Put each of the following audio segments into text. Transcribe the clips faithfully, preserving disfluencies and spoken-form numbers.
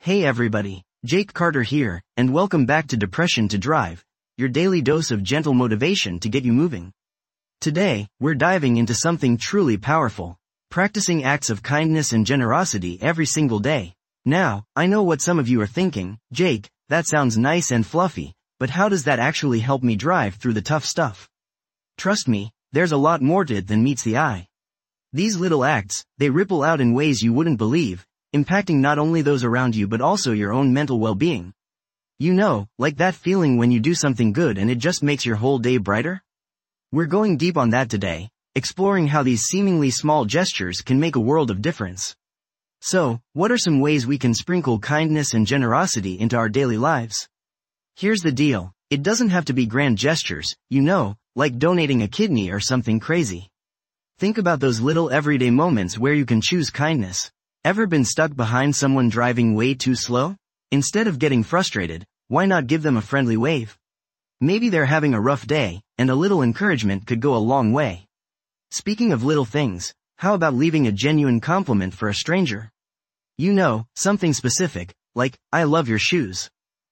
Hey everybody, Jake Carter here, and welcome back to Depression to Drive, your daily dose of gentle motivation to get you moving. Today, we're diving into something truly powerful, practicing acts of kindness and generosity every single day. Now, I know what some of you are thinking, Jake, that sounds nice and fluffy, but how does that actually help me drive through the tough stuff? Trust me, there's a lot more to it than meets the eye. These little acts, they ripple out in ways you wouldn't believe, impacting not only those around you but also your own mental well-being. You know, like that feeling when you do something good and it just makes your whole day brighter? We're going deep on that today, exploring how these seemingly small gestures can make a world of difference. So, what are some ways we can sprinkle kindness and generosity into our daily lives? Here's the deal, it doesn't have to be grand gestures, you know, like donating a kidney or something crazy. Think about those little everyday moments where you can choose kindness. Ever been stuck behind someone driving way too slow? Instead of getting frustrated, why not give them a friendly wave? Maybe they're having a rough day, and a little encouragement could go a long way. Speaking of little things, how about leaving a genuine compliment for a stranger? You know, something specific, like, I love your shoes.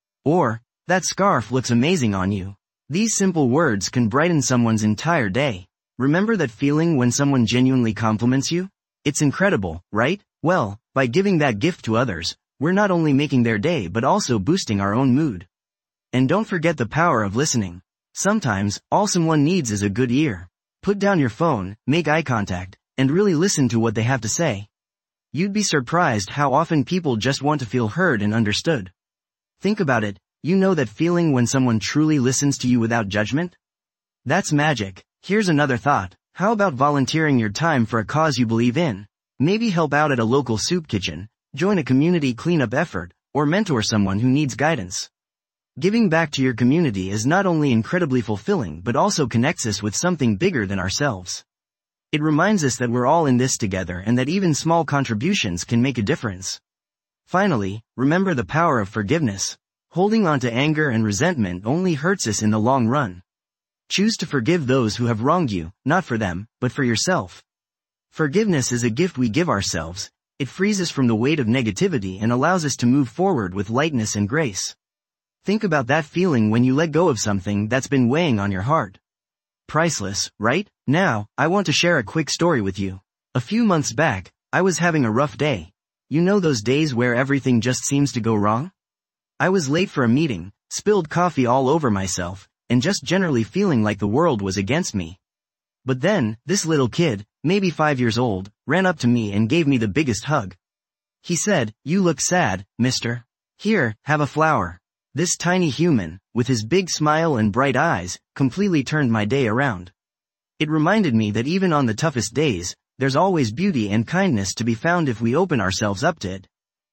Or, that scarf looks amazing on you. These simple words can brighten someone's entire day. Remember that feeling when someone genuinely compliments you? It's incredible, right? Well, by giving that gift to others, we're not only making their day but also boosting our own mood. And don't forget the power of listening. Sometimes, all someone needs is a good ear. Put down your phone, make eye contact, and really listen to what they have to say. You'd be surprised how often people just want to feel heard and understood. Think about it, you know that feeling when someone truly listens to you without judgment? That's magic. Here's another thought. How about volunteering your time for a cause you believe in? Maybe help out at a local soup kitchen, join a community cleanup effort, or mentor someone who needs guidance. Giving back to your community is not only incredibly fulfilling but also connects us with something bigger than ourselves. It reminds us that we're all in this together and that even small contributions can make a difference. Finally, remember the power of forgiveness. Holding on to anger and resentment only hurts us in the long run. Choose to forgive those who have wronged you, not for them, but for yourself. Forgiveness is a gift we give ourselves. It frees us from the weight of negativity and allows us to move forward with lightness and grace. Think about that feeling when you let go of something that's been weighing on your heart. Priceless, right? Now, I want to share a quick story with you. A few months back, I was having a rough day. You know those days where everything just seems to go wrong? I was late for a meeting, spilled coffee all over myself, and just generally feeling like the world was against me. But then, this little kid, maybe five years old, ran up to me and gave me the biggest hug. He said, "You look sad, mister. Here, have a flower." This tiny human, with his big smile and bright eyes, completely turned my day around. It reminded me that even on the toughest days, there's always beauty and kindness to be found if we open ourselves up to it.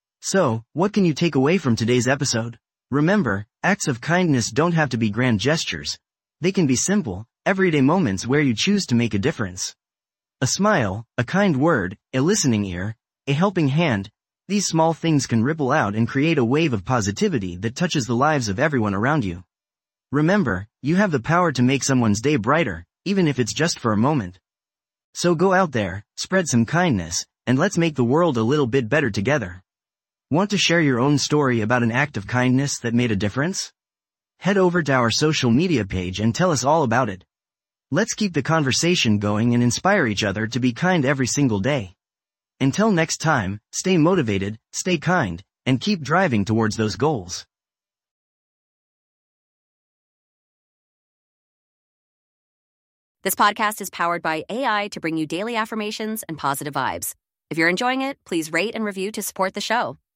So, what can you take away from today's episode? Remember, acts of kindness don't have to be grand gestures. They can be simple, everyday moments where you choose to make a difference. A smile, a kind word, a listening ear, a helping hand, these small things can ripple out and create a wave of positivity that touches the lives of everyone around you. Remember, you have the power to make someone's day brighter, even if it's just for a moment. So go out there, spread some kindness, and let's make the world a little bit better together. Want to share your own story about an act of kindness that made a difference? Head over to our social media page and tell us all about it. Let's keep the conversation going and inspire each other to be kind every single day. Until next time, stay motivated, stay kind, and keep driving towards those goals. This podcast is powered by A I to bring you daily affirmations and positive vibes. If you're enjoying it, please rate and review to support the show.